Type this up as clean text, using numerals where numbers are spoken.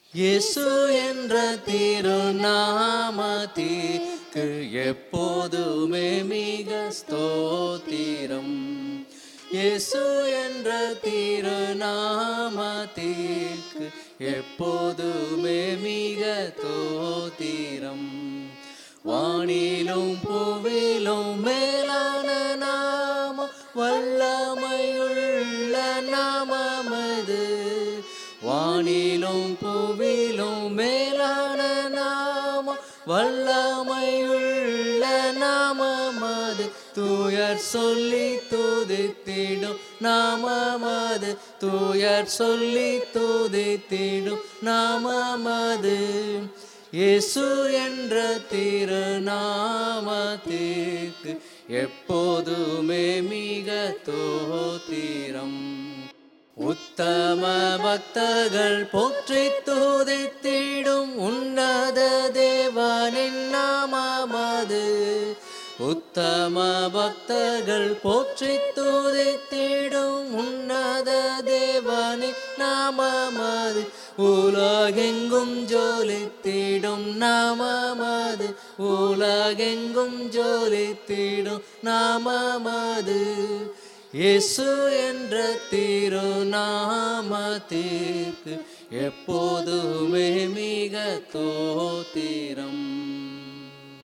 இயேசு என்ற திருநாமத்திற்கு எப்போதுமே மிக ஸ்தோத்திரம். இயேசு என்ற திருநாமத்திற்கு எப்போதுமே மிக தோத்திரம். வானிலும் பூவிலும் மேலான நாமம், வல்லமையுள்ள நாமமது. வானிலும் பூவிலும் மேலான நாமம், வல்லமையுள்ள நாமமது. தூயர் சொல்லி துதித்திடும் நாமமது. தூயர் சொல்லி துதித்திடும் நாமமது. இயேசு என்ற திருநாமத்திற்கு எப்போதுமே மிக தோத்திரம். உத்தம பக்தர்கள் போற்றி துதித்திடும் உன்னத தேவனின் நாமமது. உத்தம பக்தர்கள் போற்றி துதித்திடும் உன்னத தேவனின் நாமமது. உலகெங்கும் ஜொலித்திடும் நாமமது. உலகெங்கும் ஜொலித்திடும் நாமமது. இயேசு என்ற திருநாமத்திற்கு எப்போதுமே மிக தோத்திரம்.